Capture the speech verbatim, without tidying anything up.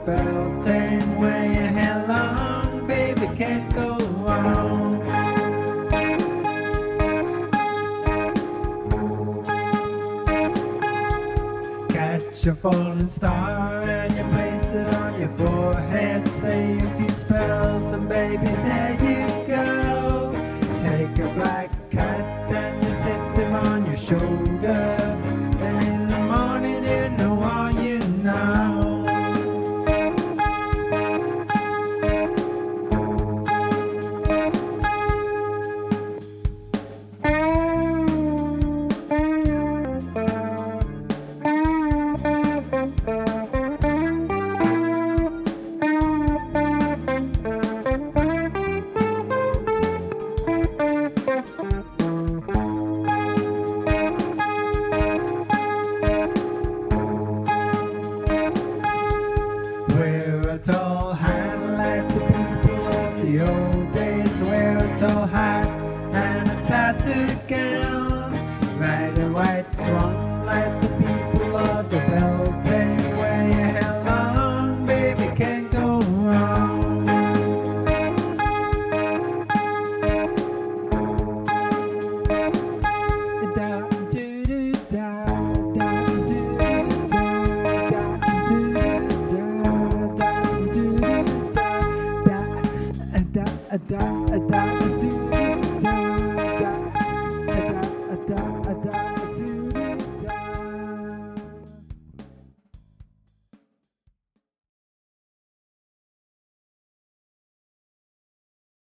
belting, wear your hair long, baby, can't go wrong. Catch a falling star and you place it on your forehead. Say a few spells and baby, there you go. Take a black cat and you sit him on your shoulder. Then in the morning you know all you know. Wear a tall hat like the people of the old days. Wear a tall hat and a tattooed gown. Ride a white swan like the people of the belting. Wear your hair long, baby, can't go wrong. Da do do da da do do da da do do da da do do da da da da da.